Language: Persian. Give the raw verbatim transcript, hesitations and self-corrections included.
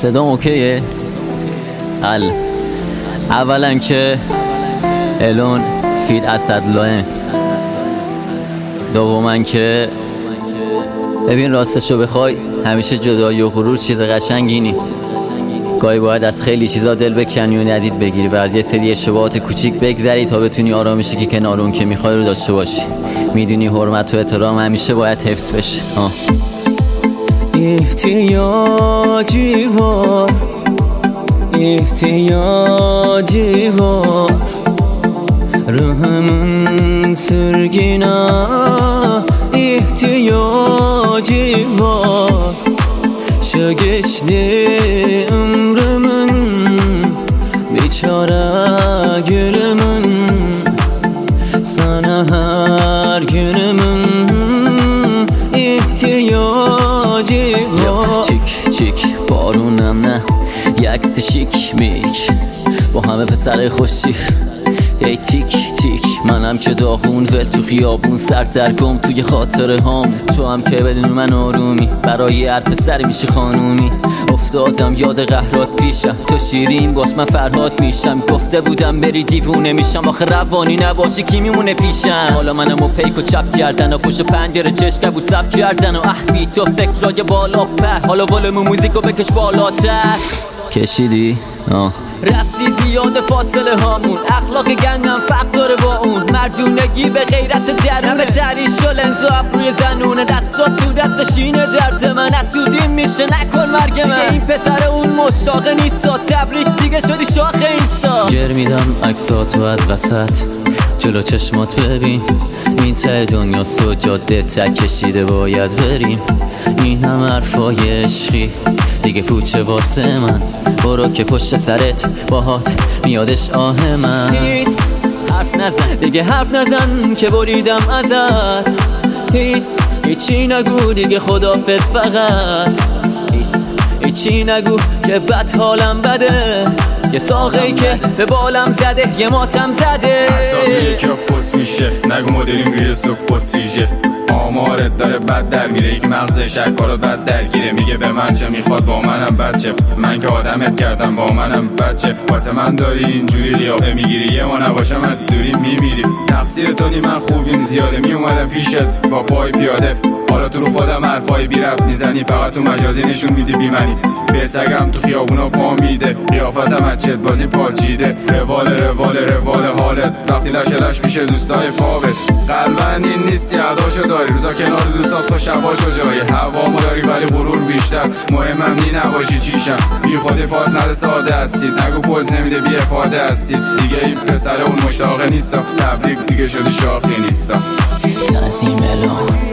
صدام اوکیه؟ حل. اولا که الون فید اسدالله. دوما که ببین راستشو بخوای همیشه جدایی و غرور چیز قشنگی نی. گاهی باید از خیلی چیزا دل بکنی و ندید بگیری و از یه سری اشتباهات کوچیک بگذری تا بتونی آرامشی که کنار اون که میخوای رو داشته باشی. میدونی حرمت و احترام همیشه باید حفظ بشه. آه. احتیاجی وار احتیاجی وار ruhumun sürgüne ihtiyacı var. Şu geçti ömrümün biçare gülümün sana her günümün ihtiyacı var. Çik çik بارونم نه یه عکس شیک میک با همه پسر خوشی ای تیک تیک منم که داغون ول تو خیابون سر در گم توی خاطره هام. تو هم که بدون من آرومی برای هر پسر میشی خانومی. افتادم یاد قهرات پیشم تو شیرین باش من فرهاد میشم. گفته بودم بری دیوونه میشم آخه روانی نباشی کی میمونه پیشم. حالا منم و پیک و چپ کردن و پشت پنجره چشم بود سب کردن و اه بی تو فکرای بالا پر. حالا ولوم موزیکو بکش بالاتر. کشیدی؟ آه رفتی زیاد فاصله هامون. اخلاق گندم فرق داره با اون. مردونگی به غیرت درونه تریش و لنزو ابروی زنونه. دستات تو دستشینه درد من اسودیم میشه نکن مرگ من. این پسر اون مشاقه نیستا تبریک دیگه شدی شاخ اینستا. گر میدم عکساتو از وسط جلو چشمات ببین. این ته دنیاست و جاده تک کشیده باید بریم. این هم حرفای عشقی دیگه پوچه واسه من. برو که پشت سرت باهات میادش آه من. هیس حرف نزن دیگه حرف نزن که بریدم ازت. هیس هیچی نگو دیگه خدافظ فقط. هیس هیچی نگو که بد حالم بده. یه ساقه‌ای که به بالم زده یه ماتم زده. هر ساقه یکی پست میشه نگو مدلیم روی صبح پستیژه. آمارت داره بد در میره یک مغز شکارات بد درگیره. میگه به من چه میخواد با منم بچه. من که آدمت کردم با منم بچه. واسه من داری اینجوری لیاقه میگیری یه ما نباشه من دوری میمیریم. تقصیر تو نی من خوبیم زیاده میومدم پیشت با پای پیاده. حالا تو رو خودم حرفای بی ربط میزنی فقط تو مجازی نشون میدی بیمنی. به سگم تو خیابونا پا میده قیافتم از چت بازی پاچیده. روال روال روال حالت وقتی لشه لش میشه دوستای فاوت. قلبن این نیستی عداشو داری روزا کنار دوستات خوش شباشو جایی. هوامو داری ولی غرور بیشتر مهمم نی نباشی چیشم. بی خودی فاز نده ساده هستید نگو پوز نمیده بی افاده هستید. دیگه این پسر اون مشتاقه نیستا تبریک دیگه شدی شاخی نیستا. تنظیم الان